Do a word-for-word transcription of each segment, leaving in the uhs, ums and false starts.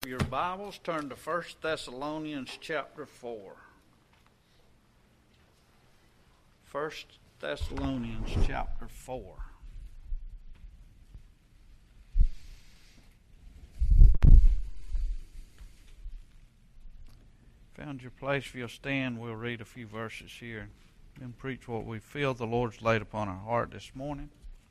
Your Bibles, turn to First Thessalonians chapter four. First Thessalonians chapter four. Found your place. If you'll stand, we'll read a few verses here and preach what we feel the Lord's laid upon our heart this morning.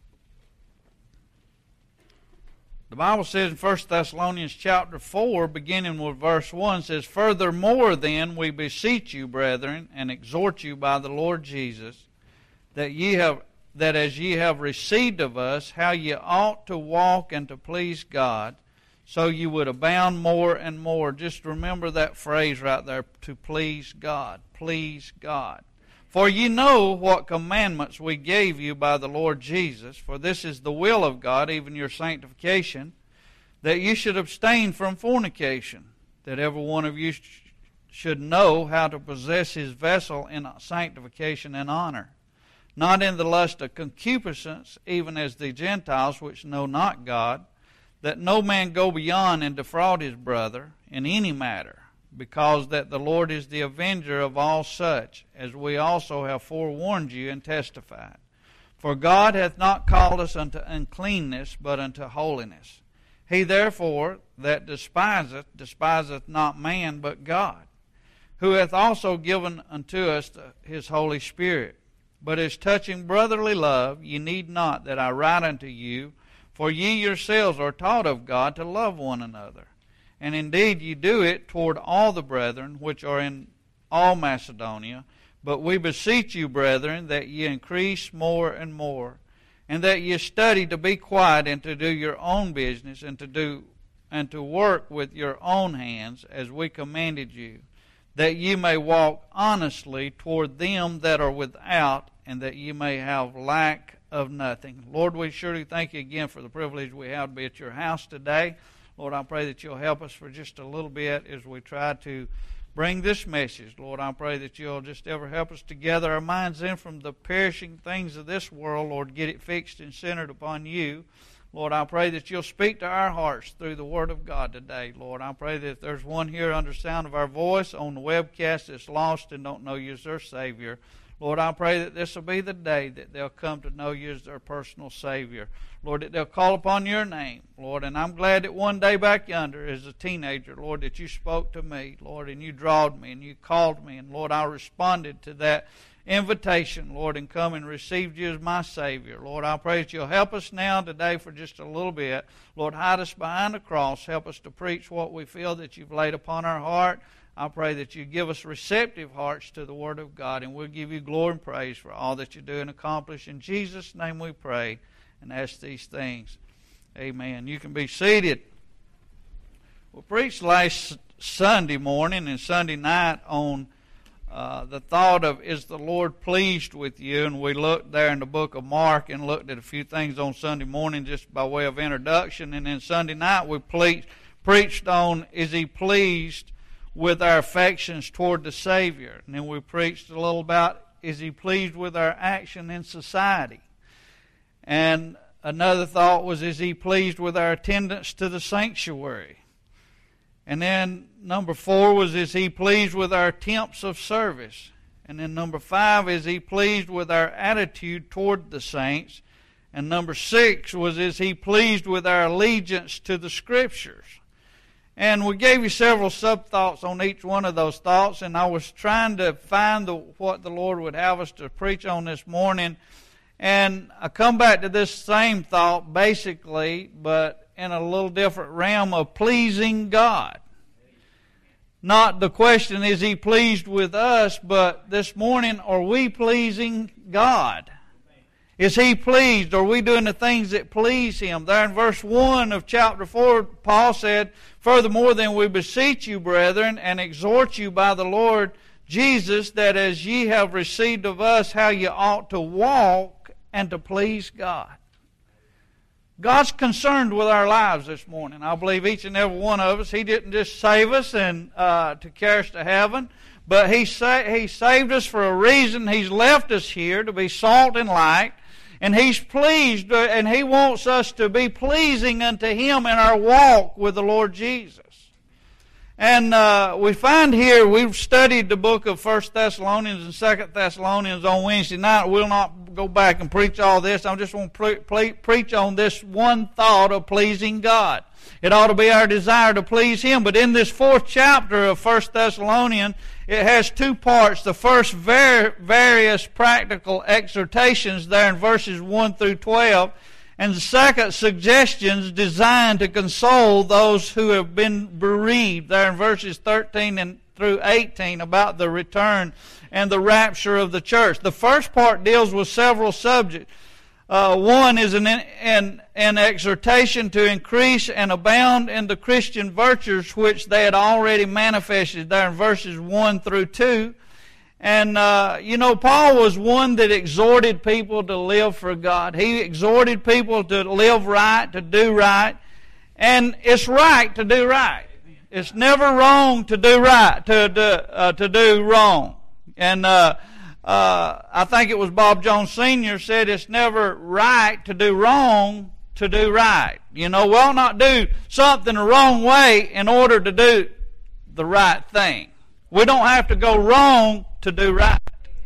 The Bible says in First Thessalonians chapter four, beginning with verse one, says, "Furthermore then we beseech you, brethren, and exhort you by the Lord Jesus, that ye have that as ye have received of us, how ye ought to walk and to please God, so you would abound more and more." Just remember that phrase right there, to please God. Please God. "For ye know what commandments we gave you by the Lord Jesus, for this is the will of God, even your sanctification, that you should abstain from fornication, that every one of you sh- should know how to possess his vessel in sanctification and honor, not in the lust of concupiscence, even as the Gentiles which know not God, that no man go beyond and defraud his brother in any matter, because that the Lord is the avenger of all such, as we also have forewarned you and testified. For God hath not called us unto uncleanness, but unto holiness. He therefore that despiseth, despiseth not man, but God, who hath also given unto us his Holy Spirit. But as touching brotherly love, ye need not that I write unto you, for ye yourselves are taught of God to love one another. And indeed ye do it toward all the brethren which are in all Macedonia. But we beseech you, brethren, that ye increase more and more, and that ye study to be quiet and to do your own business, and to do and to work with your own hands, as we commanded you, that ye may walk honestly toward them that are without, and that ye may have lack of nothing." Lord, we surely thank you again for the privilege we have to be at your house today. Lord, I pray that you'll help us for just a little bit as we try to bring this message. Lord, I pray that you'll just ever help us to gather our minds in from the perishing things of this world. Lord, get it fixed and centered upon you. Lord, I pray that you'll speak to our hearts through the Word of God today. Lord, I pray that if there's one here under the sound of our voice on the webcast that's lost and don't know you as their Savior, Lord, I pray that this will be the day that they'll come to know you as their personal Savior. Lord, that they'll call upon your name, Lord. And I'm glad that one day back yonder as a teenager, Lord, that you spoke to me, Lord, and you drawed me and you called me. And, Lord, I responded to that invitation, Lord, and come and received you as my Savior. Lord, I pray that you'll help us now today for just a little bit. Lord, hide us behind the cross. Help us to preach what we feel that you've laid upon our heart. I pray that you give us receptive hearts to the Word of God, and we'll give you glory and praise for all that you do and accomplish. In Jesus' name we pray and ask these things. Amen. You can be seated. We preached last Sunday morning and Sunday night on uh, the thought of, is the Lord pleased with you? And we looked there in the book of Mark and looked at a few things on Sunday morning just by way of introduction. And then Sunday night we ple- preached on, is he pleased with our affections toward the Savior? And then we preached a little about, is he pleased with our action in society? And another thought was, is he pleased with our attendance to the sanctuary? And then number four was, is he pleased with our attempts of service? And then number five, is he pleased with our attitude toward the saints? And number six was, is he pleased with our allegiance to the Scriptures? And we gave you several sub-thoughts on each one of those thoughts, and I was trying to find the, what the Lord would have us to preach on this morning. And I come back to this same thought, basically, but in a little different realm of pleasing God. Not the question, is he pleased with us, but this morning, are we pleasing God? Is he pleased? Are we doing the things that please him? There in verse one of chapter four, Paul said, "Furthermore then we beseech you, brethren, and exhort you by the Lord Jesus, that as ye have received of us, how ye ought to walk and to please God." God's concerned with our lives this morning. I believe each and every one of us, he didn't just save us and uh, to carry us to heaven, but he, sa- he saved us for a reason. He's left us here to be salt and light. And he's pleased, and he wants us to be pleasing unto him in our walk with the Lord Jesus. And uh, we find here, we've studied the book of First Thessalonians and Second Thessalonians on Wednesday night. We'll not go back and preach all this. I just want to pre- pre- preach on this one thought of pleasing God. It ought to be our desire to please Him. But in this fourth chapter of First Thessalonians, it has two parts. The first, var- various practical exhortations there in verses one through twelve. And the second, suggestions designed to console those who have been bereaved, there in verses thirteen and through eighteen, about the return and the rapture of the church. The first part deals with several subjects. Uh, one is an, an, an exhortation to increase and abound in the Christian virtues which they had already manifested, there in verses one through two. And, uh, you know, Paul was one that exhorted people to live for God. He exhorted people to live right, to do right. And it's right to do right. It's never wrong to do right, to, to, uh, to do wrong. And uh, uh, I think it was Bob Jones Senior said it's never right to do wrong, to do right. You know, we ought not do something the wrong way in order to do the right thing. We don't have to go wrong to do right.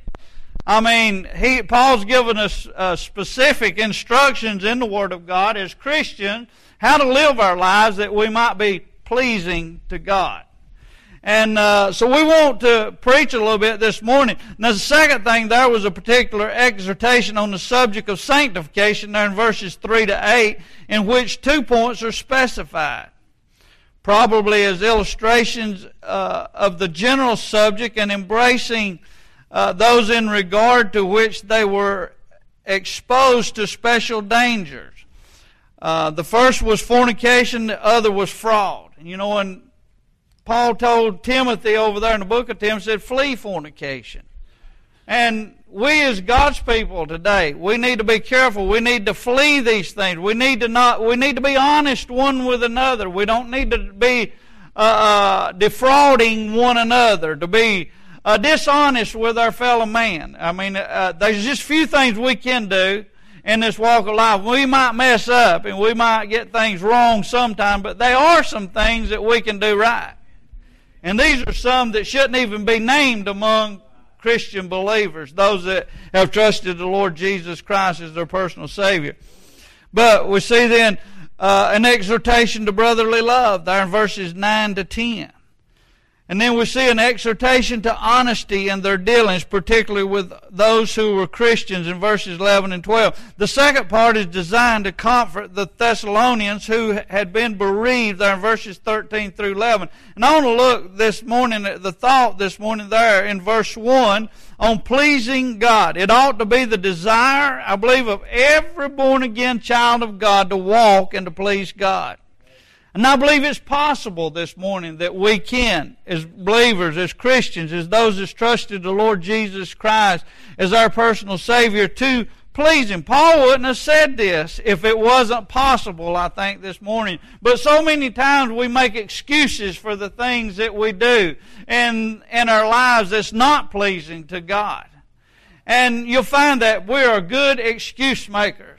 I mean, he, Paul's given us uh, specific instructions in the Word of God as Christians how to live our lives that we might be pleasing to God. And uh, so we want to preach a little bit this morning. Now the second thing, there was a particular exhortation on the subject of sanctification there in verses three to eight, in which two points are specified, probably as illustrations uh, of the general subject and embracing uh, those in regard to which they were exposed to special dangers. Uh, the first was fornication, the other was fraud. And you know, when Paul told Timothy over there in the book of Timothy, said, flee fornication. And we as God's people today, we need to be careful. We need to flee these things. We need to not. We need to be honest one with another. We don't need to be uh, uh, defrauding one another, to be uh, dishonest with our fellow man. I mean, uh, there's just few things we can do in this walk of life. We might mess up and we might get things wrong sometime, but there are some things that we can do right. And these are some that shouldn't even be named among Christian believers, those that have trusted the Lord Jesus Christ as their personal Savior. But we see then uh, an exhortation to brotherly love there in verses nine to ten. And then we see an exhortation to honesty in their dealings, particularly with those who were Christians in verses eleven and twelve. The second part is designed to comfort the Thessalonians who had been bereaved there in verses thirteen through eleven. And I want to look this morning at the thought this morning there in verse one on pleasing God. It ought to be the desire, I believe, of every born-again child of God to walk and to please God. And I believe it's possible this morning that we can, as believers, as Christians, as those that trusted the Lord Jesus Christ as our personal Savior, to please Him. Paul wouldn't have said this if it wasn't possible, I think, this morning. But so many times we make excuses for the things that we do in, in our lives that's not pleasing to God. And you'll find that we are good excuse makers.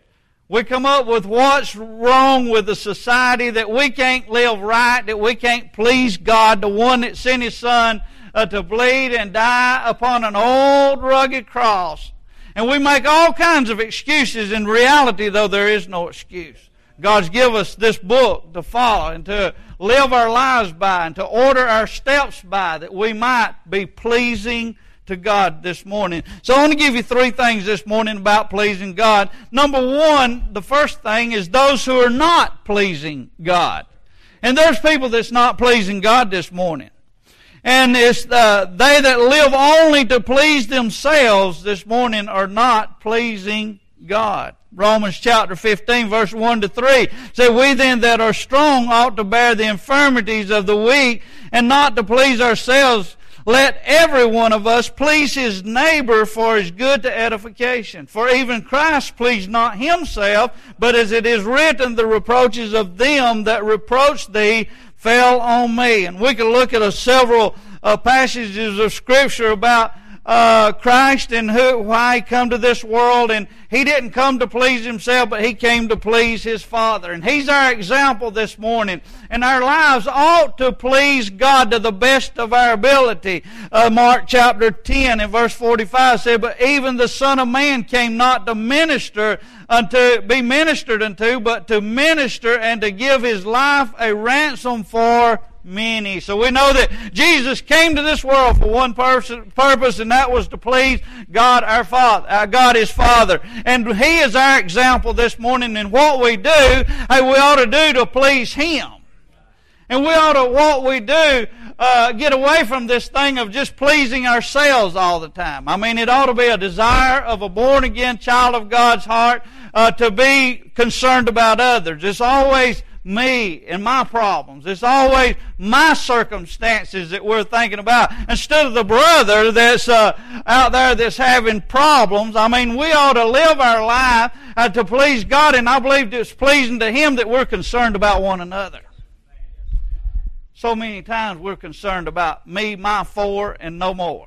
We come up with what's wrong with the society, that we can't live right, that we can't please God, the one that sent His Son uh, to bleed and die upon an old rugged cross. And we make all kinds of excuses. In reality, though, there is no excuse. God's given us this book to follow and to live our lives by and to order our steps by, that we might be pleasing to God this morning. So I want to give you three things this morning about pleasing God. Number one, the first thing is those who are not pleasing God. And there's people that's not pleasing God this morning. And it's uh, they that live only to please themselves this morning are not pleasing God. Romans chapter fifteen, verse one to three say, we then that are strong ought to bear the infirmities of the weak, and not to please ourselves. Let every one of us please his neighbor for his good to edification. For even Christ pleased not himself, but as it is written, the reproaches of them that reproached thee fell on me. And we can look at a several uh, passages of Scripture about uh, Christ and who, why He come to this world. And He didn't come to please Himself, but He came to please His Father. And He's our example this morning. And our lives ought to please God to the best of our ability. Uh, Mark chapter ten and verse forty-five said, "But even the Son of Man came not to minister unto, be ministered unto, but to minister and to give His life a ransom for many." So we know that Jesus came to this world for one person, purpose, and that was to please God our Father, uh, God His Father. And He is our example this morning in what we do, hey, we ought to do to please Him. And we ought to, what we do, uh, get away from this thing of just pleasing ourselves all the time. I mean, it ought to be a desire of a born-again child of God's heart uh, to be concerned about others. It's always me and my problems. It's always my circumstances that we're thinking about instead of the brother that's uh, out there that's having problems. I mean, we ought to live our life uh, to please God, and I believe it's pleasing to Him that we're concerned about one another. So many times we're concerned about me, my four, and no more.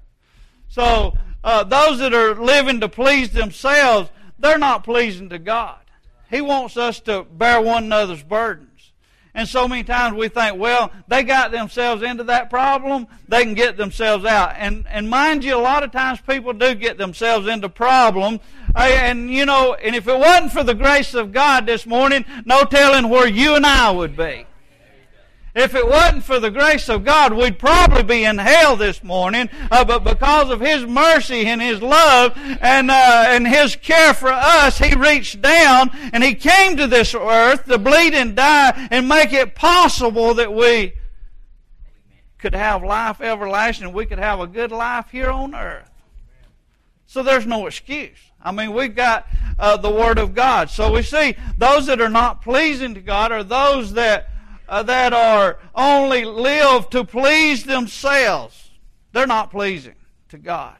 So uh, those that are living to please themselves, they're not pleasing to God. He wants us to bear one another's burdens. And so many times we think, well, they got themselves into that problem, they can get themselves out. And and mind you, a lot of times people do get themselves into problems. And, you know, and if it wasn't for the grace of God this morning, no telling where you and I would be. If it wasn't for the grace of God, we'd probably be in hell this morning. Uh, but because of His mercy and His love and uh, and His care for us, He reached down and He came to this earth to bleed and die and make it possible that we could have life everlasting and we could have a good life here on earth. So there's no excuse. I mean, we've got uh, the Word of God. So we see those that are not pleasing to God are those that Uh, that are only live to please themselves. They're not pleasing to God.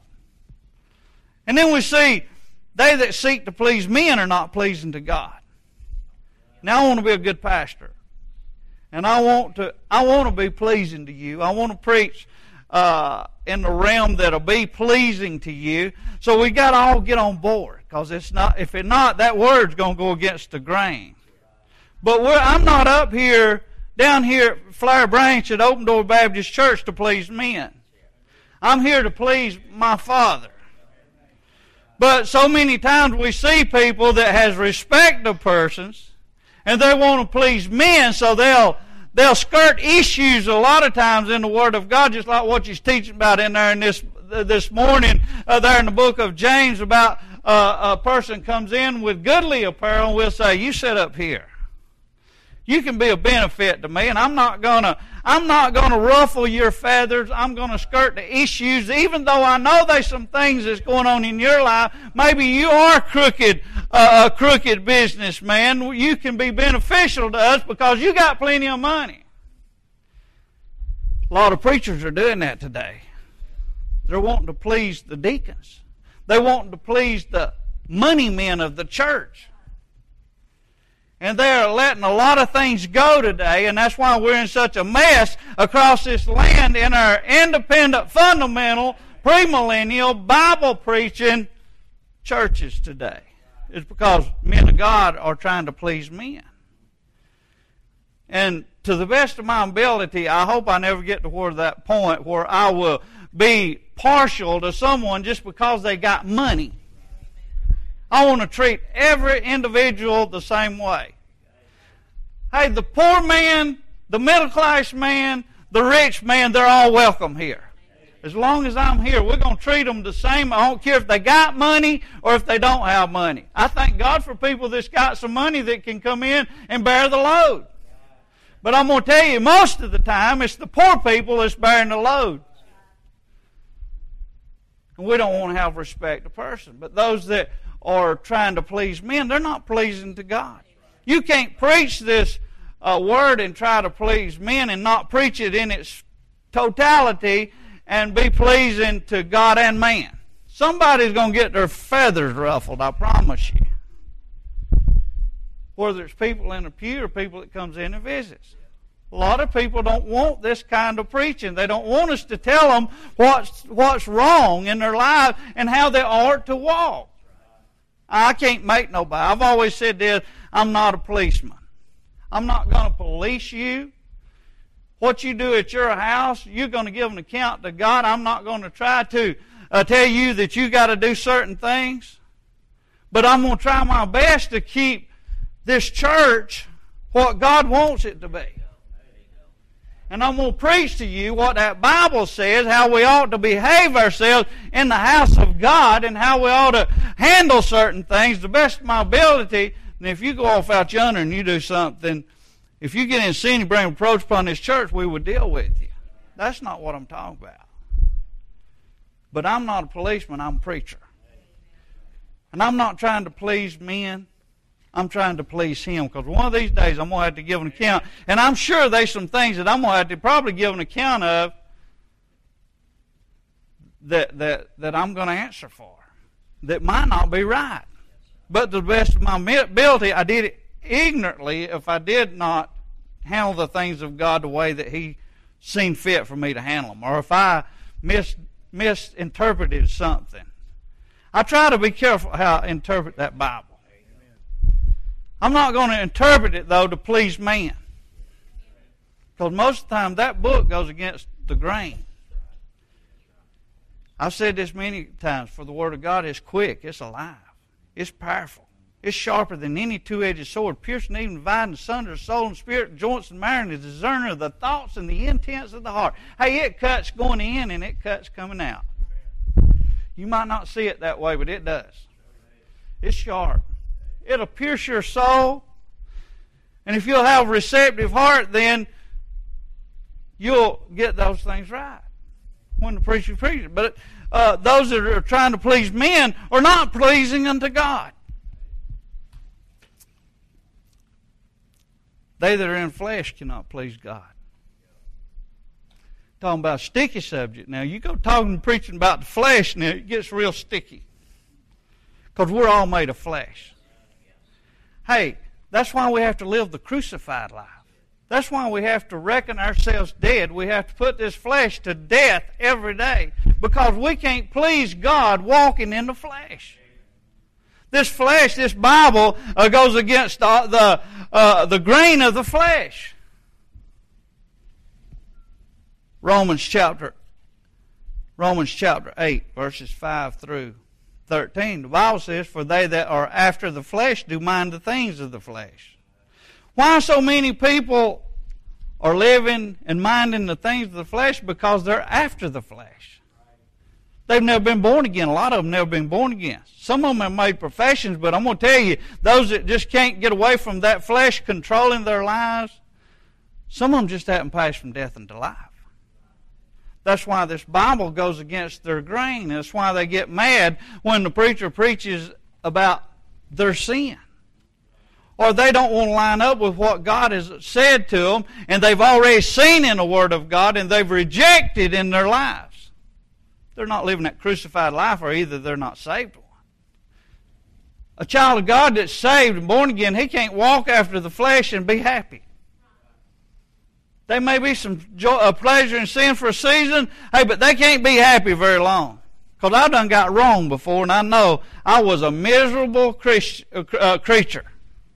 And then we see they that seek to please men are not pleasing to God. Now I want to be a good pastor. And I want to I want to be pleasing to you. I want to preach uh, in the realm that'll be pleasing to you. So we got to all get on board. Because it's not, if it's not, that word's going to go against the grain. But we're, I'm not up here down here at Flower Branch at Open Door Baptist Church to please men. I'm here to please my Father. But so many times we see people that has respect of persons, and they want to please men, so they'll they'll skirt issues a lot of times in the Word of God, just like what you're teaching about in there in this this morning uh, there in the book of James about uh, a person comes in with goodly apparel, and we'll say, "You sit up here. You can be a benefit to me, and I'm not gonna I'm not gonna ruffle your feathers. I'm gonna skirt the issues, even though I know there's some things that's going on in your life. Maybe you are crooked, uh, a crooked businessman. You can be beneficial to us because you got plenty of money." A lot of preachers are doing that today. They're wanting to please the deacons. They're wanting to please the money men of the church. And they're letting a lot of things go today, and that's why we're in such a mess across this land in our independent, fundamental, premillennial, Bible-preaching churches today. It's because men of God are trying to please men. And to the best of my ability, I hope I never get to where that point where I will be partial to someone just because they got money. I want to treat every individual the same way. Hey, the poor man, the middle-class man, the rich man, they're all welcome here. As long as I'm here, we're going to treat them the same. I don't care if they got money or if they don't have money. I thank God for people that's got some money that can come in and bear the load. But I'm going to tell you, most of the time, it's the poor people that's bearing the load. And we don't want to have respect to person. But those that are trying to please men, they're not pleasing to God. You can't preach this uh, word and try to please men and not preach it in its totality and be pleasing to God and man. Somebody's going to get their feathers ruffled, I promise you. Whether it's people in a pew or people that comes in and visits. A lot of people don't want this kind of preaching. They don't want us to tell them what's, what's wrong in their life and how they ought to walk. I can't make nobody. I've always said this, I'm not a policeman. I'm not going to police you. What you do at your house, you're going to give an account to God. I'm not going to try to uh, tell you that you got to do certain things. But I'm going to try my best to keep this church what God wants it to be. And I'm going to preach to you what that Bible says, how we ought to behave ourselves in the house of God and how we ought to handle certain things the best of my ability. And if you go off out yonder and you do something, if you get in sin and bring reproach upon this church, we will deal with you. That's not what I'm talking about. But I'm not a policeman, I'm a preacher. And I'm not trying to please men. I'm trying to please Him, because one of these days I'm going to have to give an account. And I'm sure there's some things that I'm going to have to probably give an account of that, that, that I'm going to answer for that might not be right. But to the best of my ability, I did it ignorantly if I did not handle the things of God the way that He seen fit for me to handle them. Or if I mis, misinterpreted something. I try to be careful how I interpret that Bible. I'm not going to interpret it, though, to please man. Because most of the time that book goes against the grain. I've said this many times, for the Word of God is quick, it's alive, it's powerful. It's sharper than any two-edged sword, piercing even dividing asunder soul and spirit, joints and marrow, and is a discerner of the thoughts and the intents of the heart. Hey, it cuts going in and it cuts coming out. You might not see it that way, but it does. It's sharp. It'll pierce your soul. And if you'll have a receptive heart, then you'll get those things right when the preacher preaches. But uh, those that are trying to please men are not pleasing unto God. They that are in flesh cannot please God. Talking about a sticky subject. Now, you go talking and preaching about the flesh, now it gets real sticky. Because we're all made of flesh. Hey, that's why we have to live the crucified life. That's why we have to reckon ourselves dead. We have to put this flesh to death every day. Because we can't please God walking in the flesh. This flesh, this Bible, uh, goes against uh, the, uh, the grain of the flesh. Romans chapter, Romans chapter eight, verses five through thirteen. The Bible says, for they that are after the flesh do mind the things of the flesh. Why so many people are living and minding the things of the flesh? Because they're after the flesh. They've never been born again. A lot of them never been born again. Some of them have made professions, but I'm going to tell you, those that just can't get away from that flesh controlling their lives, some of them just haven't passed from death into life. That's why this Bible goes against their grain. That's why they get mad when the preacher preaches about their sin. Or they don't want to line up with what God has said to them, and they've already seen in the Word of God, and they've rejected in their lives. They're not living that crucified life, or either they're not saved one. A child of God that's saved and born again, he can't walk after the flesh and be happy. There may be some joy, uh, pleasure in sin for a season, hey, but they can't be happy very long. Because I done got wrong before, and I know I was a miserable Christ, uh, creature.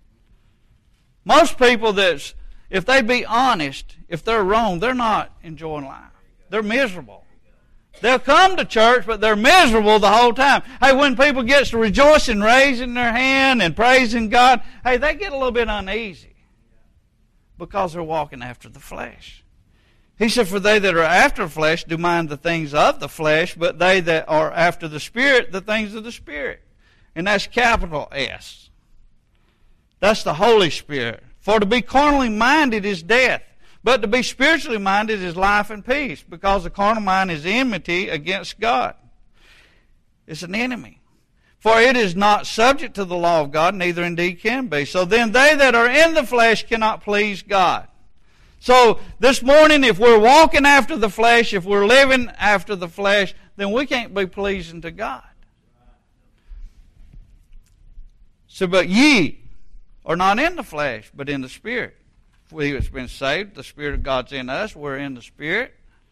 Most people that's, if they be honest, if they're wrong, they're not enjoying life. They're miserable. They'll come to church, but they're miserable the whole time. Hey, when people get to rejoicing, raising their hand and praising God, hey, they get a little bit uneasy. Because they're walking after the flesh. He said, for they that are after flesh do mind the things of the flesh, but they that are after the Spirit, the things of the Spirit. And that's capital S. That's the Holy Spirit. For to be carnally minded is death, but to be spiritually minded is life and peace, because the carnal mind is enmity against God. It's an enemy. For it is not subject to the law of God, neither indeed can be. So then they that are in the flesh cannot please God. So this morning, if we're walking after the flesh, if we're living after the flesh, then we can't be pleasing to God. So, but ye are not in the flesh, but in the Spirit. We have been saved. The Spirit of God's in us. We're in the Spirit.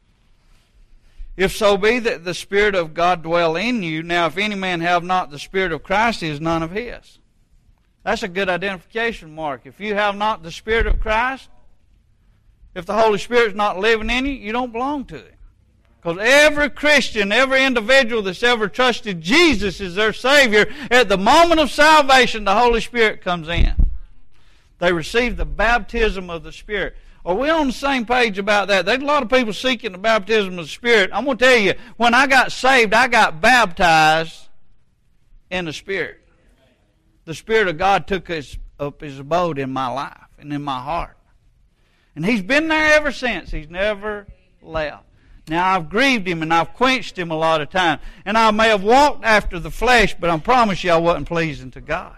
If so be that the Spirit of God dwell in you, now if any man have not the Spirit of Christ, he is none of his. That's a good identification mark. If you have not the Spirit of Christ, if the Holy Spirit is not living in you, you don't belong to Him. Because every Christian, every individual that's ever trusted Jesus as their Savior, at the moment of salvation, the Holy Spirit comes in. They receive the baptism of the Spirit. Are we on the same page about that? There's a lot of people seeking the baptism of the Spirit. I'm going to tell you, when I got saved, I got baptized in the Spirit. The Spirit of God took his, up his abode in my life and in my heart. And He's been there ever since. He's never left. Now, I've grieved Him and I've quenched Him a lot of times. And I may have walked after the flesh, but I promise you I wasn't pleasing to God.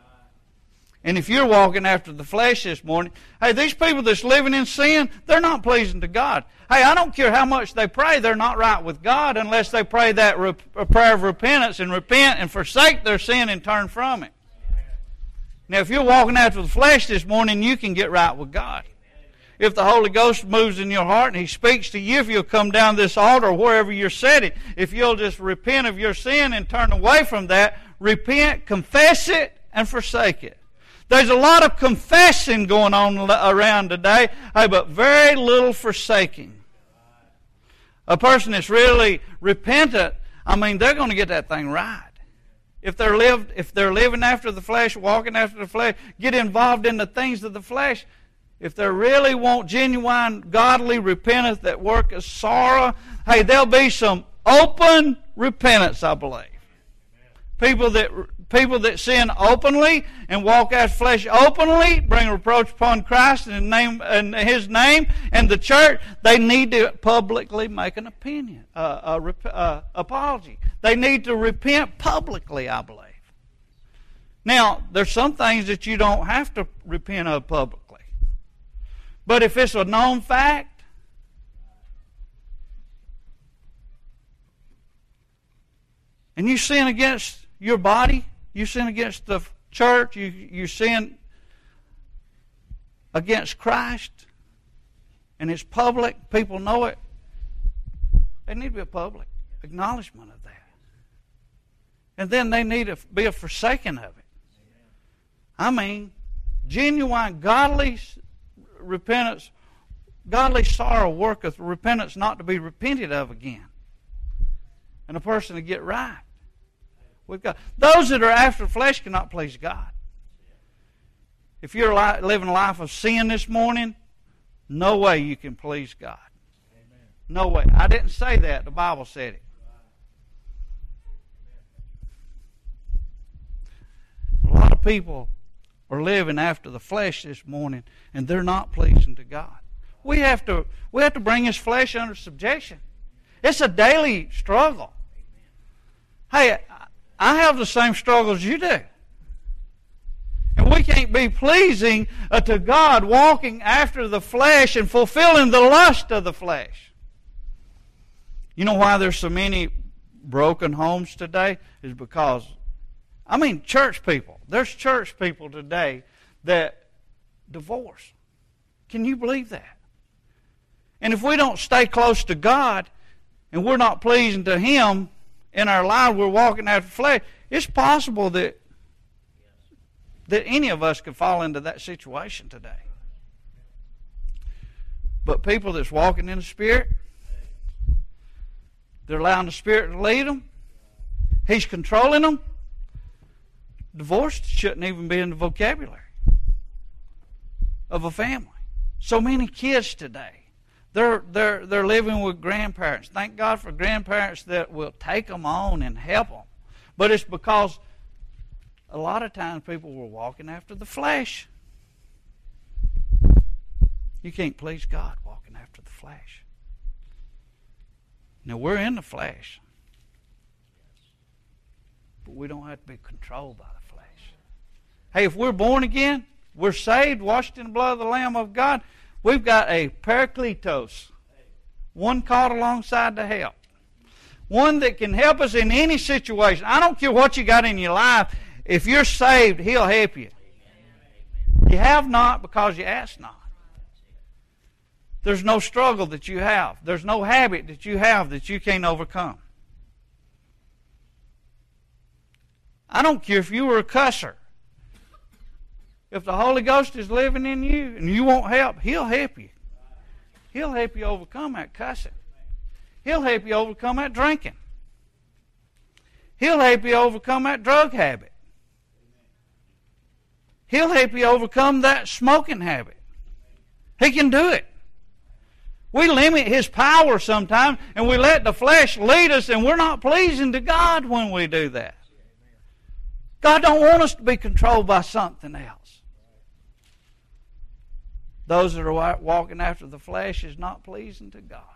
And if you're walking after the flesh this morning, hey, these people that's living in sin, they're not pleasing to God. Hey, I don't care how much they pray, they're not right with God unless they pray that re- prayer of repentance and repent and forsake their sin and turn from it. Now, if you're walking after the flesh this morning, you can get right with God. If the Holy Ghost moves in your heart and He speaks to you, if you'll come down this altar or wherever you're sitting, if you'll just repent of your sin and turn away from that, repent, confess it, and forsake it. There's a lot of confessing going on around today, hey, but very little forsaking. A person that's really repentant, I mean, they're going to get that thing right. If they're lived, if they're living after the flesh, walking after the flesh, get involved in the things of the flesh. If they really want genuine, godly repentance that worketh sorrow, hey, there'll be some open repentance, I believe. People that people that sin openly and walk after flesh openly, bring reproach upon Christ in, the name, in His name and the church, they need to publicly make an opinion, uh, a uh, apology. They need to repent publicly, I believe. Now, there's some things that you don't have to repent of publicly. But if it's a known fact, and you sin against your body, you sin against the church, you, you sin against Christ, and it's public, people know it, there need to be a public acknowledgement of that. And then they need to be a forsaking of it. I mean, genuine, godly repentance, godly sorrow worketh repentance not to be repented of again. And a person to get right with God. Those that are after the flesh cannot please God. If you're li- living a life of sin this morning, no way you can please God. Amen. No way. I didn't say that. The Bible said it. A lot of people are living after the flesh this morning, and they're not pleasing to God. We have to we have to bring His flesh under subjection. It's a daily struggle. Hey, I have the same struggles you do. And we can't be pleasing uh, to God walking after the flesh and fulfilling the lust of the flesh. You know why there's so many broken homes today? Is because, I mean, church people. There's church people today that divorce. Can you believe that? And if we don't stay close to God and we're not pleasing to Him in our life, we're walking after the flesh, it's possible that that any of us could fall into that situation today. But people that's walking in the Spirit, they're allowing the Spirit to lead them. He's controlling them. Divorce shouldn't even be in the vocabulary of a family. So many kids today, they're they're they're living with grandparents. Thank God for grandparents that will take them on and help them. But it's because a lot of times people were walking after the flesh. You can't please God walking after the flesh. Now, we're in the flesh, but we don't have to be controlled by the flesh. Hey, if we're born again, we're saved, washed in the blood of the Lamb of God, we've got a Parakletos, one called alongside to help. One that can help us in any situation. I don't care what you got in your life. If you're saved, He'll help you. You have not because you ask not. There's no struggle that you have. There's no habit that you have that you can't overcome. I don't care if you were a cusser. If the Holy Ghost is living in you and you want help, He'll help you. He'll help you overcome that cussing. He'll help you overcome that drinking. He'll help you overcome that drug habit. He'll help you overcome that smoking habit. He can do it. We limit His power sometimes, and we let the flesh lead us, and we're not pleasing to God when we do that. God don't want us to be controlled by something else. Those that are walking after the flesh is not pleasing to God.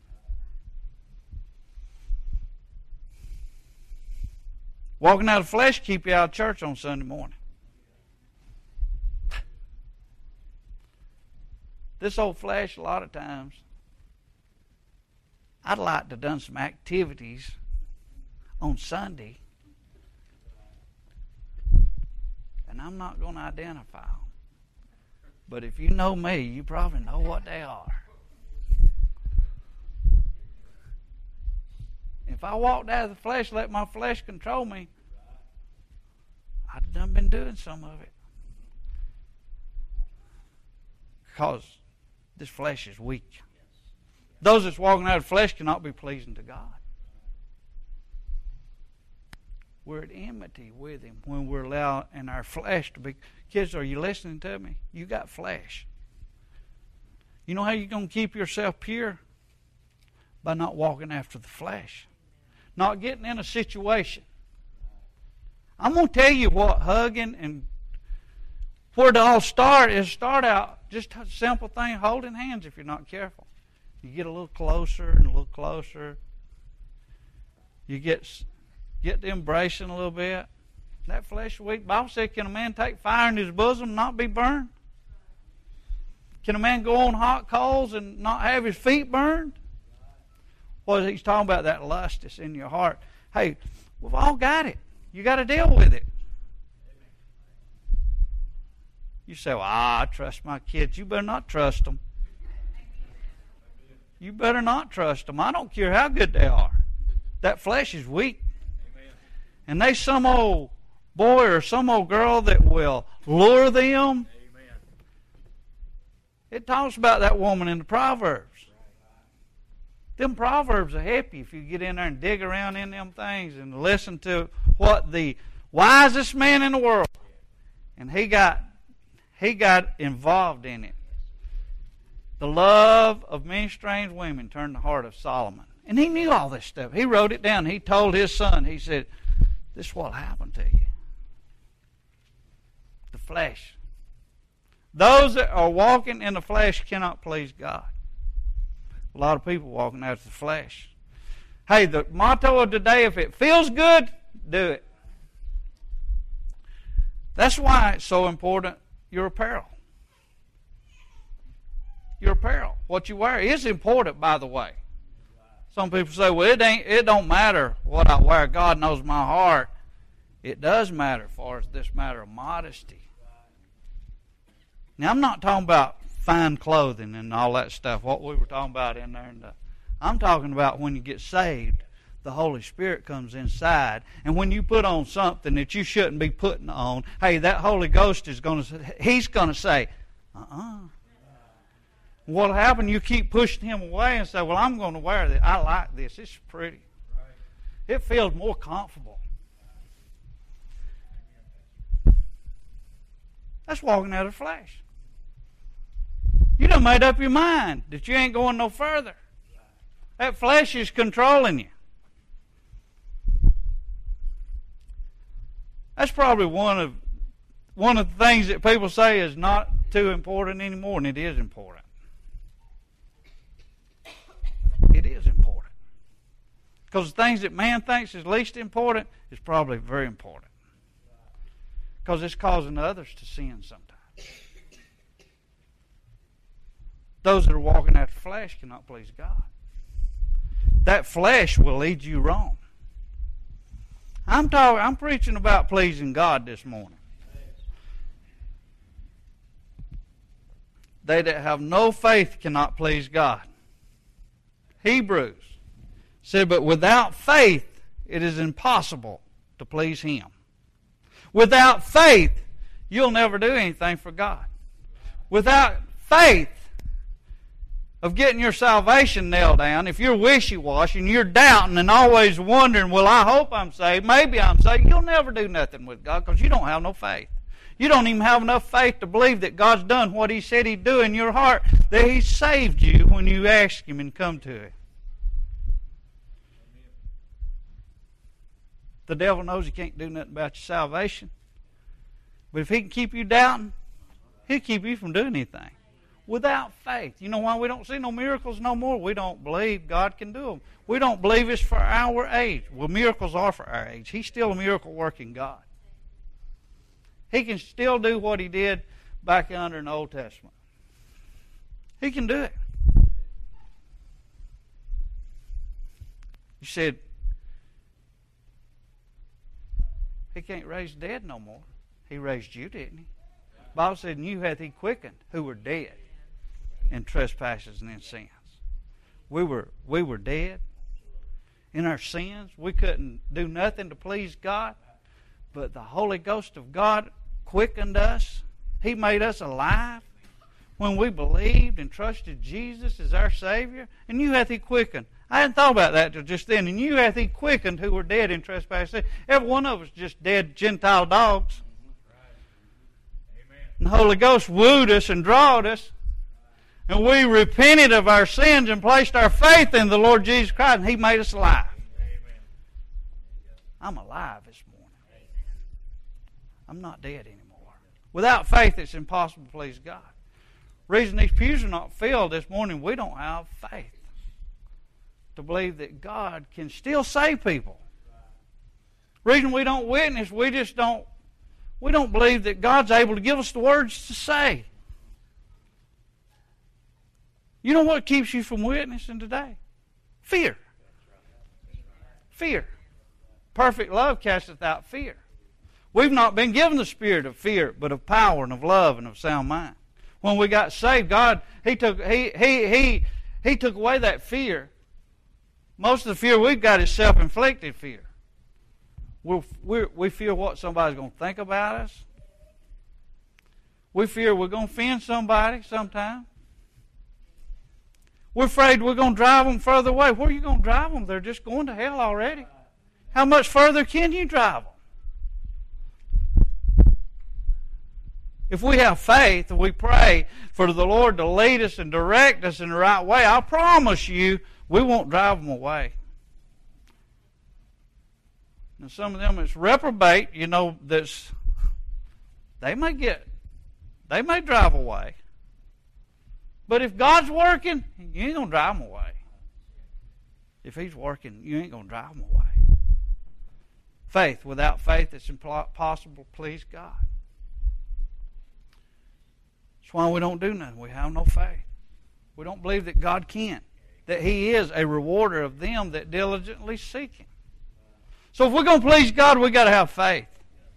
Walking out of the flesh keep you out of church on Sunday morning. This old flesh, a lot of times, I'd like to have done some activities on Sunday, and I'm not going to identify them. But if you know me, you probably know what they are. If I walked out of the flesh, let my flesh control me, I'd have done been doing some of it. Because this flesh is weak. Those that's walking out of the flesh cannot be pleasing to God. We're at enmity with Him when we're allowing our flesh to be. Kids, are you listening to me? You got flesh. You know how you're going to keep yourself pure? By not walking after the flesh. Not getting in a situation. I'm going to tell you what hugging and where to all start is start out just a simple thing, holding hands if you're not careful. You get a little closer and a little closer. You get get to embracing a little bit. That flesh is weak. The Bible said, can a man take fire in his bosom and not be burned? Can a man go on hot coals and not have his feet burned? Well, he's talking about that lust that's in your heart. Hey, we've all got it. You got to deal with it. You say, well, ah, I trust my kids. You better not trust them. You better not trust them. I don't care how good they are. That flesh is weak. Amen. And they some old boy or some old girl that will lure them. Amen. It talks about that woman in the Proverbs. Them Proverbs will help you if you get in there and dig around in them things and listen to what the wisest man in the world, and he got he got involved in it. The love of many strange women turned the heart of Solomon. And he knew all this stuff. He wrote it down. He told his son, he said, this is what happened to you. The flesh. Those that are walking in the flesh cannot please God. A lot of people walking after the flesh. Hey, the motto of today, if it feels good, do it. That's why it's so important, your apparel. Your apparel, what you wear, is important, by the way. Some people say, well, it ain't, it don't matter what I wear. God knows my heart. It does matter as far as this matter of modesty. Now, I'm not talking about fine clothing and all that stuff, what we were talking about in there. And the, I'm talking about when you get saved, the Holy Spirit comes inside. And when you put on something that you shouldn't be putting on, hey, that Holy Ghost is going to, He's going to say, uh-uh. What'll happen, you keep pushing Him away and say, well, I'm going to wear this. I like this. It's pretty. It feels more comfortable. That's walking out of the flesh. You done made up your mind that you ain't going no further. That flesh is controlling you. That's probably one of one of the things that people say is not too important anymore, and it is important. It is important. Because the things that man thinks is least important is probably very important. Because it's causing others to sin sometimes. Those that are walking after flesh cannot please God. That flesh will lead you wrong. I'm talking. I'm preaching about pleasing God this morning. they that have no faith cannot please God. Hebrews said, but without faith it is impossible to please Him. Without faith, you'll never do anything for God. Without faith of getting your salvation nailed down, if you're wishy-washy and you're doubting and always wondering, well, I hope I'm saved, maybe I'm saved, you'll never do nothing with God because you don't have no faith. You don't even have enough faith to believe that God's done what He said He'd do in your heart, that He saved you when you ask Him and come to Him. The devil knows he can't do nothing about your salvation. But if he can keep you doubting, he'll keep you from doing anything. Without faith. You know why we don't see no miracles no more? We don't believe God can do them. We don't believe it's for our age. Well, miracles are for our age. He's still a miracle-working God. He can still do what He did back under in the Old Testament. He can do it. You said, He can't raise the dead no more. He raised you, didn't He? The Bible said, and you hath He quickened who were dead in trespasses and in sins. We were, we were dead in our sins. We couldn't do nothing to please God. But the Holy Ghost of God quickened us. He made us alive when we believed and trusted Jesus as our Savior. And you hath He quickened. I hadn't thought about that till just then. And you hath He quickened who were dead in trespasses. Every one of us just dead Gentile dogs. And the Holy Ghost wooed us and drawed us. And we repented of our sins and placed our faith in the Lord Jesus Christ. And He made us alive. I'm alive this morning. I'm not dead anymore. Without faith, it's impossible to please God. The reason these pews are not filled this morning, we don't have faith to believe that God can still save people. The reason we don't witness, we just don't, we don't believe that God's able to give us the words to say. You know what keeps you from witnessing today? Fear. Fear. Perfect love casteth out fear. We've not been given the spirit of fear, but of power and of love and of sound mind. When we got saved, God, He took He He He He took away that fear. Most of the fear we've got is self-inflicted fear. We're, we're, we fear what somebody's going to think about us. We fear we're going to offend somebody sometime. We're afraid we're going to drive them further away. Where are you going to drive them? They're just going to hell already. How much further can you drive them? If we have faith and we pray for the Lord to lead us and direct us in the right way, I promise you we won't drive them away. And some of them that's reprobate, you know, that's they may get, they may drive away. But if God's working, you ain't going to drive them away. If He's working, you ain't going to drive them away. Faith. Without faith, it's impossible to please God. That's why we don't do nothing. We have no faith. We don't believe that God can. That He is a rewarder of them that diligently seek Him. So if we're going to please God, we've got to have faith.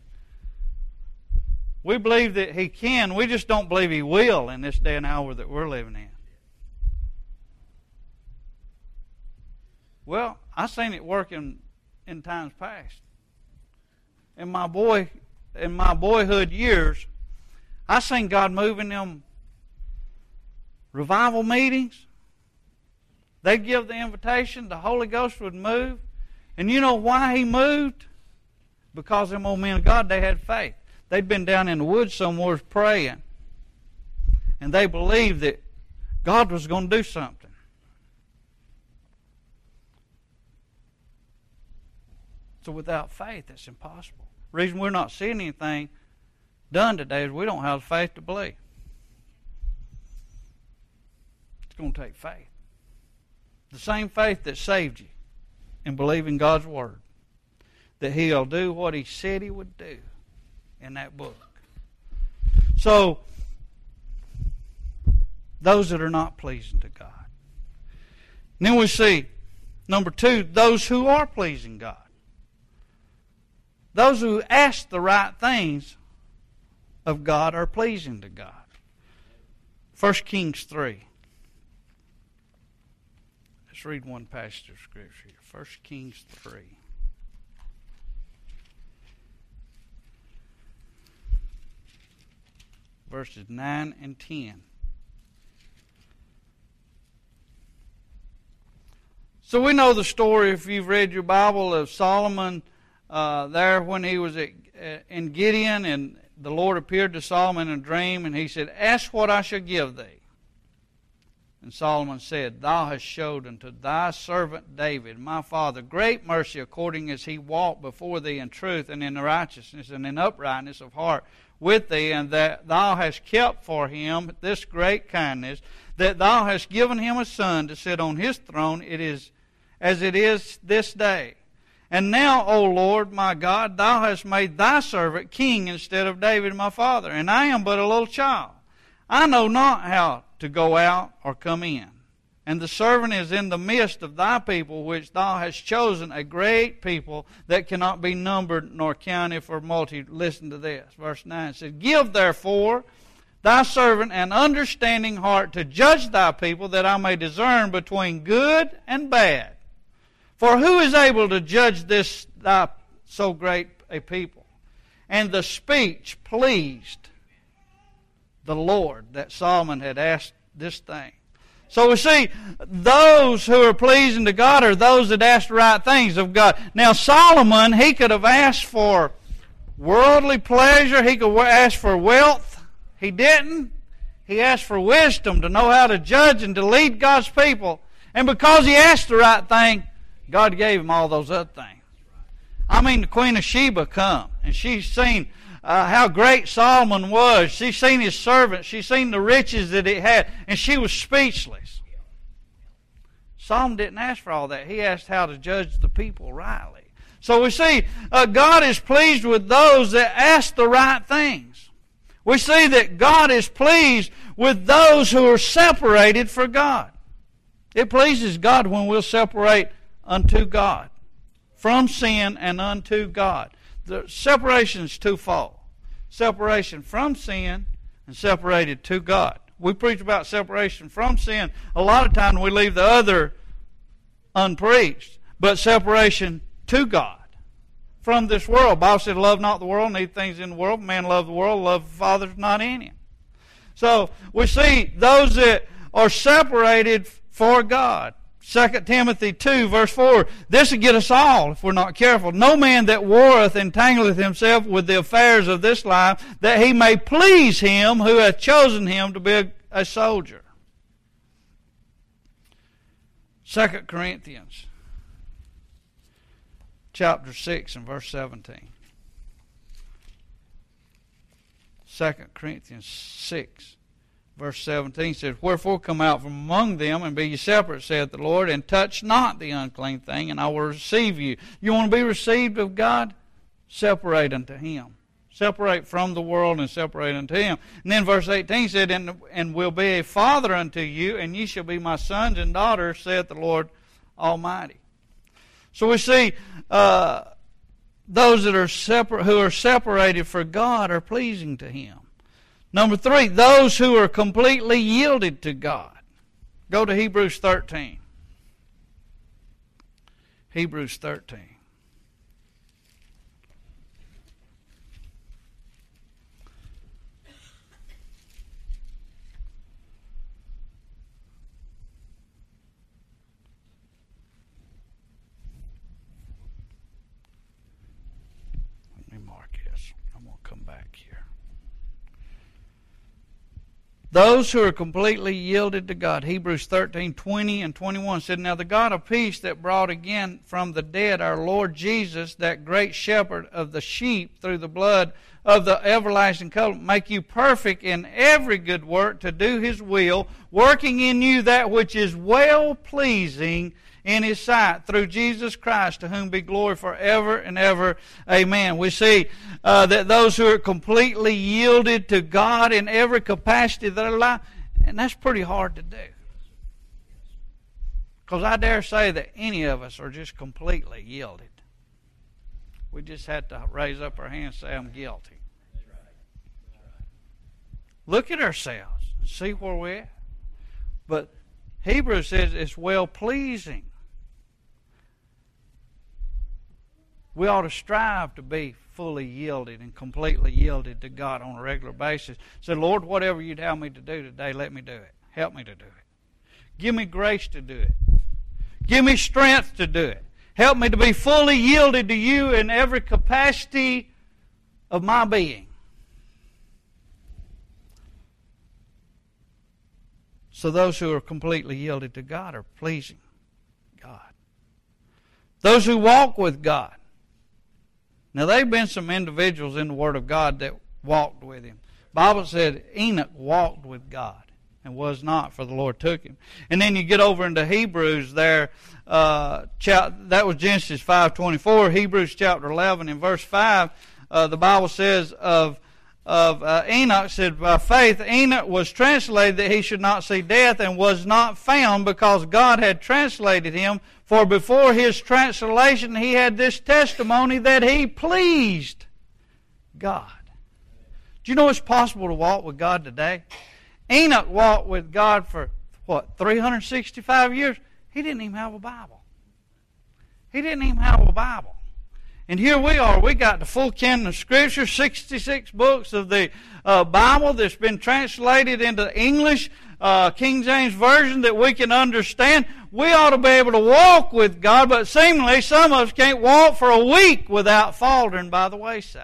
We believe that He can. We just don't believe He will in this day and hour that we're living in. Well, I've seen it work in, in times past. In my boy, in my boyhood years, I seen God move in them revival meetings. They'd give the invitation, the Holy Ghost would move. And you know why He moved? Because them old men of God, they had faith. They'd been down in the woods somewhere praying. And they believed that God was going to do something. So without faith, it's impossible. The reason we're not seeing anything done today is we don't have the faith to believe. It's going to take faith. The same faith that saved you in believing God's Word. That He'll do what He said He would do in that book. So, those that are not pleasing to God. And then we see, number two, those who are pleasing God. Those who ask the right things of God are pleasing to God. First Kings three. Let's read one passage of Scripture here. First Kings three. Verses nine and ten. So we know the story, if you've read your Bible, of Solomon uh, there when he was at, uh, in Gideon, and the Lord appeared to Solomon in a dream, and he said, "Ask what I shall give thee." And Solomon said, "Thou hast showed unto thy servant David, my father, great mercy, according as he walked before thee in truth and in righteousness and in uprightness of heart with thee, and that thou hast kept for him this great kindness, that thou hast given him a son to sit on his throne, it is as it is this day. And now, O Lord my God, thou hast made thy servant king instead of David my father, and I am but a little child. I know not how to go out or come in. And the servant is in the midst of thy people, which thou hast chosen, a great people that cannot be numbered nor counted for multitude." Listen to this. Verse nine says, "Give therefore thy servant an understanding heart to judge thy people, that I may discern between good and bad. For who is able to judge this thy so great a people?" And the speech pleased the Lord, that Solomon had asked this thing. So we see those who are pleasing to God are those that ask the right things of God. Now Solomon, he could have asked for worldly pleasure. He could ask for wealth. He didn't. He asked for wisdom to know how to judge and to lead God's people. And because he asked the right thing, God gave him all those other things. I mean, the Queen of Sheba come, and she's seen uh, how great Solomon was. She's seen his servants. She's seen the riches that he had, and she was speechless. Solomon didn't ask for all that. He asked how to judge the people rightly. So we see uh, God is pleased with those that ask the right things. We see that God is pleased with those who are separated for God. It pleases God when we'll separate unto God, from sin and unto God. The separation is twofold. Separation from sin and separated to God. We preach about separation from sin. A lot of times we leave the other unpreached. But separation to God from this world. The Bible said, "Love not the world, neither things in the world. Man love the world, love the Father is not in him." So we see those that are separated for God. Second Timothy two, verse four, "This will get us all if we're not careful. No man that warreth entangleth himself with the affairs of this life, that he may please him who hath chosen him to be a, a soldier." Second Corinthians chapter six and verse seventeen. Second Corinthians six. Verse seventeen says, "Wherefore come out from among them, and be ye separate, saith the Lord, and touch not the unclean thing, and I will receive you." You want to be received of God? Separate unto him. Separate from the world and separate unto him. And then verse eighteen said, and, and will be a father unto you, and ye shall be my sons and daughters, saith the Lord Almighty. So we see uh, those that are separ- who are separated for God are pleasing to him. Number three, those who are completely yielded to God. Go to Hebrews thirteen. Hebrews thirteen. Let me mark this. I'm going to come back here. Those who are completely yielded to God. Hebrews thirteen, twenty and twenty-one said, "Now the God of peace that brought again from the dead our Lord Jesus, that great shepherd of the sheep, through the blood of the everlasting covenant, make you perfect in every good work to do his will, working in you that which is well-pleasing in his sight, through Jesus Christ, to whom be glory forever and ever. Amen." We see uh, that those who are completely yielded to God in every capacity of their life, and that's pretty hard to do. Because I dare say that any of us are just completely yielded. We just had to raise up our hands and say, "I'm guilty." look at ourselves and see where we're at. But Hebrews says it's well-pleasing. We ought to strive to be fully yielded and completely yielded to God on a regular basis. Say, Lord, whatever you'd have me to do today, let me do it. Help me to do it. Give me grace to do it. Give me strength to do it. Help me to be fully yielded to you in every capacity of my being. So those who are completely yielded to God are pleasing God. Those who walk with God. Now, there have been some individuals in the Word of God that walked with Him. The Bible said Enoch walked with God and was not, for the Lord took him. And then you get over into Hebrews there. Uh, that was Genesis five twenty-four. Hebrews chapter eleven and verse five. Uh, the Bible says of of uh, Enoch, said, by faith Enoch was translated that he should not see death, and was not found, because God had translated him. For before his translation he had this testimony, that he pleased God. Do you know it's possible to walk with God today? Enoch walked with God for, what, three hundred sixty-five years? He didn't even have a Bible. He didn't even have a Bible. And here we are. We got the full canon of Scripture, sixty-six books of the uh, Bible that's been translated into English, uh, King James Version, that we can understand. We ought to be able to walk with God, but seemingly some of us can't walk for a week without faltering by the wayside.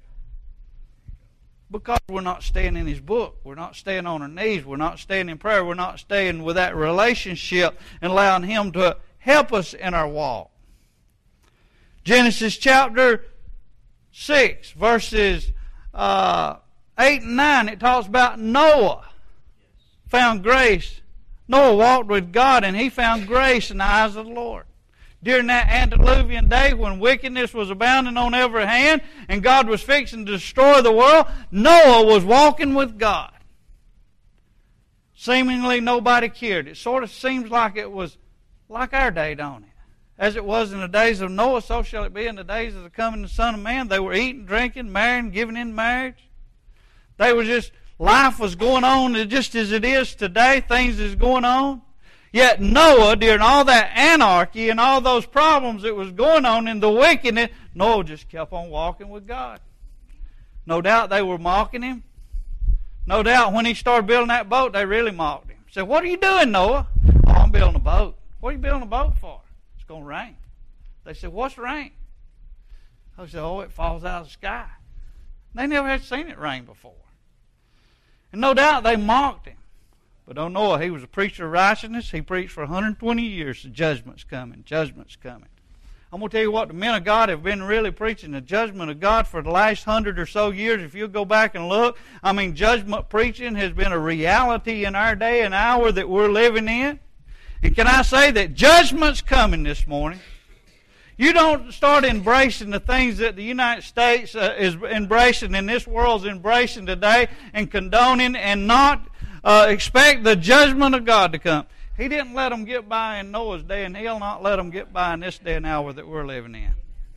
Because we're not staying in His book. We're not staying on our knees. We're not staying in prayer. We're not staying with that relationship and allowing Him to help us in our walk. Genesis chapter six, verses uh, eight and nine, it talks about Noah found grace. Noah walked with God, and he found grace in the eyes of the Lord. During that antediluvian day when wickedness was abounding on every hand and God was fixing to destroy the world, Noah was walking with God. Seemingly nobody cared. It sort of seems like it was like our day, don't it? As it was in the days of Noah, so shall it be in the days of the coming of the Son of Man. They were eating, drinking, marrying, giving in marriage. They were just, life was going on just as it is today. Things is going on. Yet Noah, during all that anarchy and all those problems that was going on in the wickedness, Noah just kept on walking with God. No doubt they were mocking him. No doubt when he started building that boat, they really mocked him. Said, "What are you doing, Noah?" "Oh, I'm building a boat." "What are you building a boat for?" "It's going to rain." They said, "What's rain?" I said, "Oh, it falls out of the sky." They never had seen it rain before. And no doubt they mocked him. But don't know, he was a preacher of righteousness. He preached for one hundred twenty years. The judgment's coming. Judgment's coming. I'm going to tell you what, the men of God have been really preaching the judgment of God for the last hundred or so years. If you'll go back and look, I mean, judgment preaching has been a reality in our day and hour that we're living in. And can I say that judgment's coming this morning? You don't start embracing the things that the United States uh, is embracing and this world's embracing today and condoning and not uh, expect the judgment of God to come. He didn't let them get by in Noah's day, and He'll not let them get by in this day and hour that we're living in.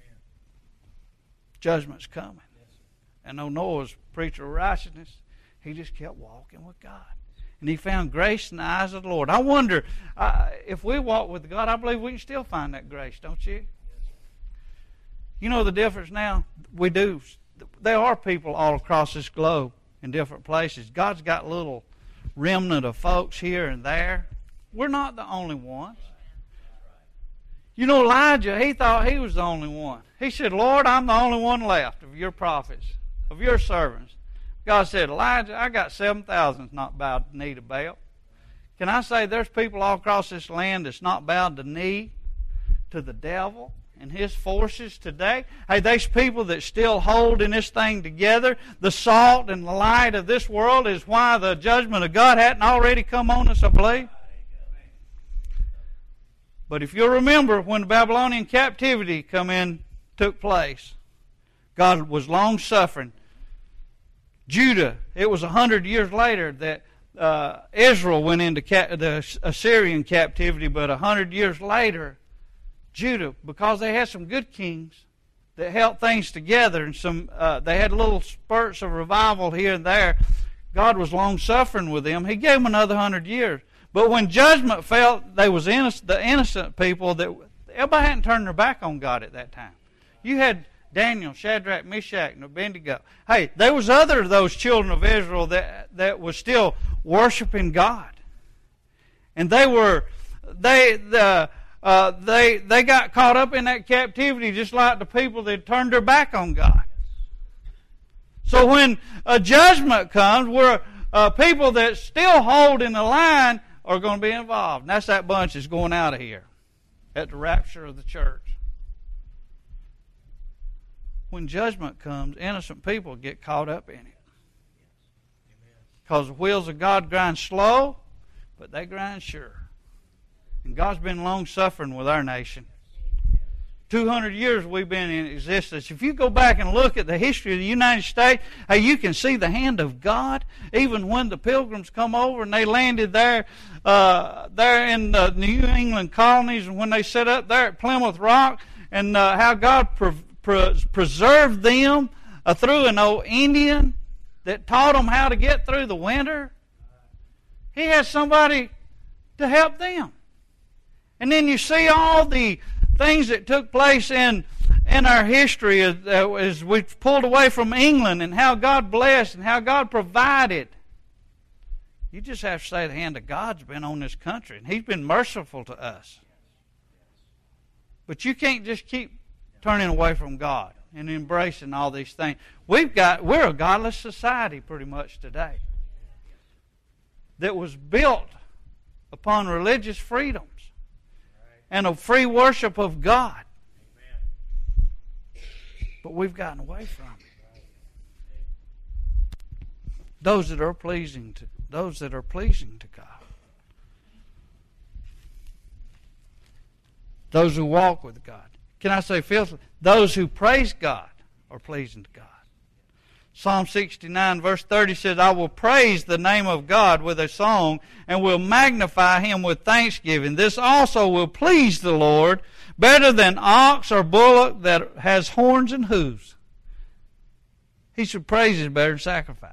Judgment's coming. And though Noah was a preacher of righteousness, he just kept walking with God. And he found grace in the eyes of the Lord. I wonder, uh, if we walk with God, I believe we can still find that grace, don't you? You know the difference now? We do. There are people all across this globe in different places. God's got little remnant of folks here and there. We're not the only ones. You know, Elijah, he thought he was the only one. He said, "Lord, I'm the only one left of your prophets, of your servants." God said, "Elijah, I got seven thousand not bowed the knee to Baal." Can I say there's people all across this land that's not bowed the knee to the devil and his forces today? Hey, there's people that still holding this thing together. The salt and the light of this world is why the judgment of God hadn't already come on us, I believe. But if you'll remember, when the Babylonian captivity come in, took place, God was long-suffering. Judah, it was a hundred years later that uh, Israel went into ca- the Assyrian captivity, but a hundred years later, Judah, because they had some good kings that held things together, and some uh, they had little spurts of revival here and there, God was long-suffering with them. He gave them another hundred years. But when judgment fell, they was innocent, the innocent people, that everybody hadn't turned their back on God at that time. You had Daniel, Shadrach, Meshach, and Abednego. Hey, there was other of those children of Israel that, that was still worshiping God. And they were, they, the, uh, they, they got caught up in that captivity just like the people that turned their back on God. So when a judgment comes, where uh, people that still hold in the line are going to be involved. And that's that bunch that's going out of here at the rapture of the church. When judgment comes, innocent people get caught up in it. Because the wheels of God grind slow, but they grind sure. And God's been long-suffering with our nation. two hundred years we've been in existence. If you go back and look at the history of the United States, hey, you can see the hand of God. Even when the Pilgrims come over and they landed there, uh, there in the New England colonies, and when they set up there at Plymouth Rock, and uh, how God pre- pre- preserved them uh, through an old Indian that taught them how to get through the winter. He had somebody to help them. And then you see all the things that took place in in our history as, uh, as we pulled away from England, and how God blessed and how God provided. You just have to say the hand of God's been on this country, and He's been merciful to us. But you can't just keep turning away from God and embracing all these things. We've got we're a godless society pretty much today that was built upon religious freedoms and a free worship of God. But we've gotten away from it. Those that are pleasing to those that are pleasing to God. Those who walk with God. Can I say fifthly? Those who praise God are pleasing to God. Psalm sixty-nine verse thirty says, I will praise the name of God with a song, and will magnify Him with thanksgiving. This also will please the Lord, better than ox or bullock that has horns and hooves. He should praise is better than sacrifice.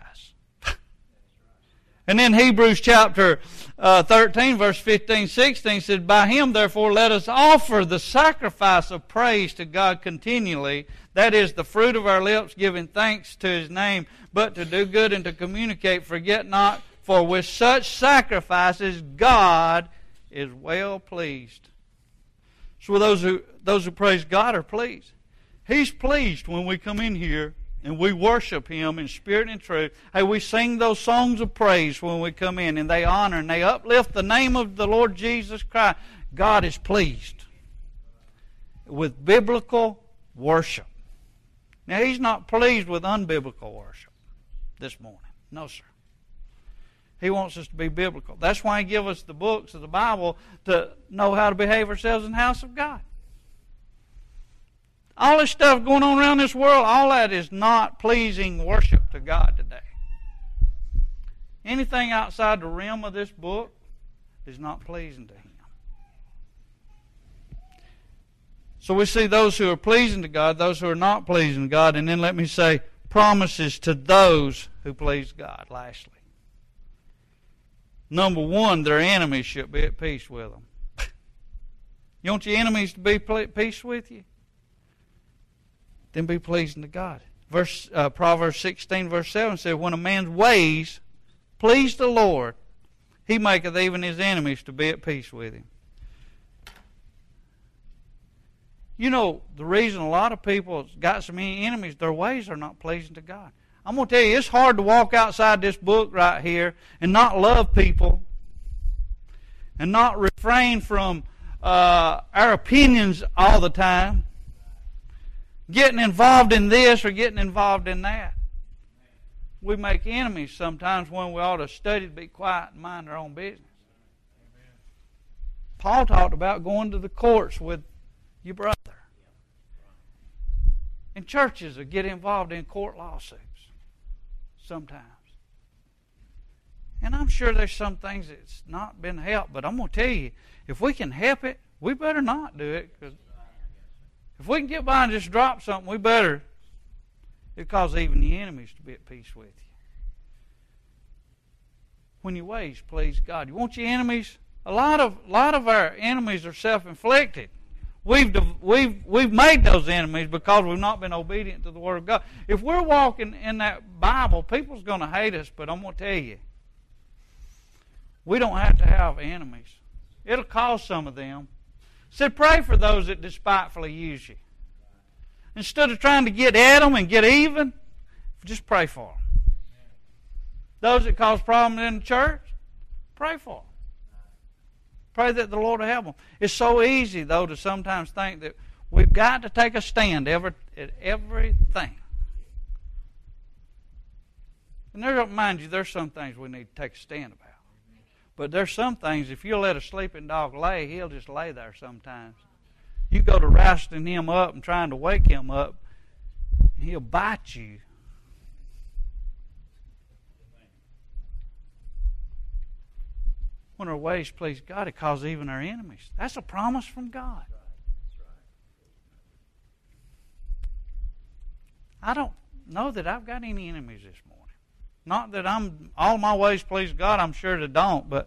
And then Hebrews chapter uh, thirteen verse fifteen, sixteen said, by Him therefore let us offer the sacrifice of praise to God continually. That is the fruit of our lips, giving thanks to His name, but to do good and to communicate, forget not, for with such sacrifices God is well pleased. So those who those who praise God are pleased. He's pleased when we come in here and we worship Him in spirit and truth. Hey, we sing those songs of praise when we come in, and they honor and they uplift the name of the Lord Jesus Christ. God is pleased with biblical worship. Now, He's not pleased with unbiblical worship this morning. No, sir. He wants us to be biblical. That's why He gives us the books of the Bible to know how to behave ourselves in the house of God. All this stuff going on around this world, all that is not pleasing worship to God today. Anything outside the realm of this book is not pleasing to Him. So we see those who are pleasing to God, those who are not pleasing to God, and then let me say promises to those who please God, lastly. Number one, their enemies should be at peace with them. You want your enemies to be at peace with you? Then be pleasing to God. Verse uh, Proverbs sixteen, verse seven says, when a man's ways please the Lord, He maketh even his enemies to be at peace with him. You know, the reason a lot of people got so many enemies, their ways are not pleasing to God. I'm going to tell you, it's hard to walk outside this book right here and not love people and not refrain from uh, our opinions all the time, getting involved in this or getting involved in that. We make enemies sometimes when we ought to study to be quiet and mind our own business. Paul talked about going to the courts with your brother. And churches will get involved in court lawsuits sometimes. And I'm sure there's some things that's not been helped, but I'm going to tell you, if we can help it, we better not do it. Because if we can get by and just drop something, we better. It causes even the enemies to be at peace with you. when your ways please God. You want your enemies? A lot of a lot of our enemies are self-inflicted. We've we've we've made those enemies because we've not been obedient to the Word of God. If we're walking in that Bible, people's going to hate us, but I'm going to tell you, we don't have to have enemies. It'll cause some of them. It said, pray for those that despitefully use you. Instead of trying to get at them and get even, just pray for them. Those that cause problems in the church, pray for them. Pray that the Lord will help them. It's so easy, though, to sometimes think that we've got to take a stand every, at everything. And there, mind you, there's some things we need to take a stand about. But there's some things, if you let a sleeping dog lay, he'll just lay there sometimes. You go to rousting him up and trying to wake him up, he'll bite you. When our ways please God, it causes even our enemies. That's a promise from God. I don't know that I've got any enemies this morning. Not that I'm all my ways please God, I'm sure they don't, but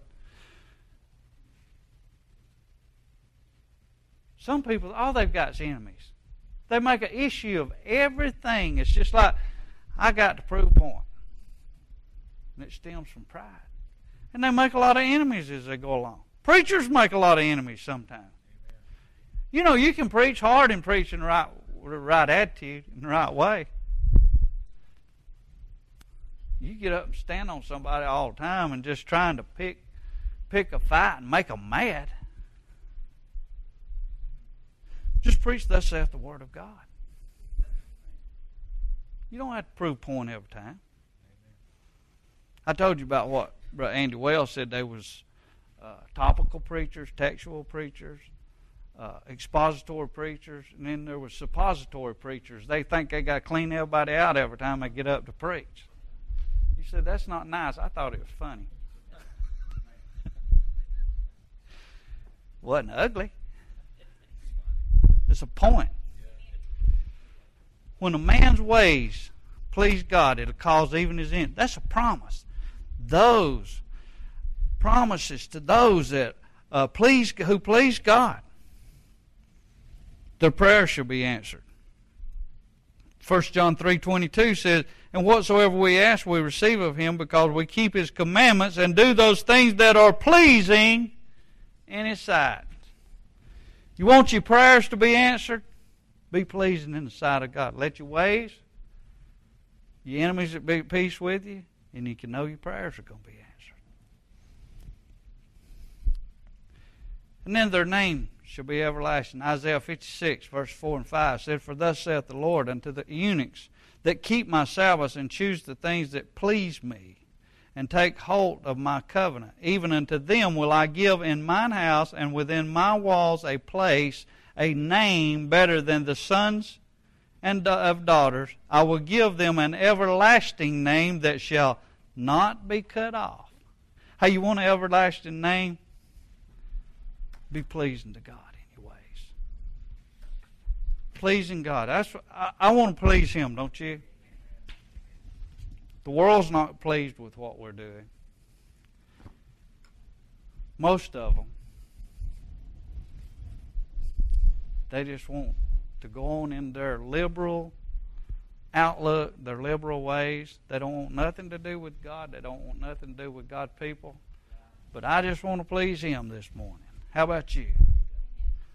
some people, all they've got is enemies. They make an issue of everything. It's just like, I got to prove a point. And it stems from pride. And they make a lot of enemies as they go along. Preachers make a lot of enemies sometimes. You know, you can preach hard and preach in the right, the right attitude, in the right way. You get up and stand on somebody all the time and just trying to pick pick a fight and make them mad. Just preach thus saith the Word of God. You don't have to prove point every time. I told you about what Brother Andy Wells said. There was uh, topical preachers, textual preachers, uh, expository preachers, and then there was suppository preachers. They think they got to clean everybody out every time they get up to preach. He said, that's not nice. I thought it was funny. Wasn't ugly. It's a point. When a man's ways please God, it'll cause even his end. That's a promise. Those promises to those that uh, please, who please God, their prayers shall be answered. First John three twenty-two says, and whatsoever we ask we receive of Him, because we keep His commandments and do those things that are pleasing in His sight. You want your prayers to be answered? Be pleasing in the sight of God. Let your ways, your enemies that be at peace with you, and you can know your prayers are going to be answered. And then their name shall be everlasting. Isaiah fifty-six, verse four and five said, for thus saith the Lord unto the eunuchs that keep my Sabbaths and choose the things that please me, and take hold of my covenant, even unto them will I give in mine house and within my walls a place, a name better than the sons and of daughters. I will give them an everlasting name that shall not be cut off. Hey, you want an everlasting name? Be pleasing to God in your ways. Pleasing God. That's what, I, I want to please Him, don't you? The world's not pleased with what we're doing. Most of them. They just want to go on in their liberal outlook, their liberal ways. They don't want nothing to do with God. They don't want nothing to do with God's people. But I just want to please Him this morning. How about you?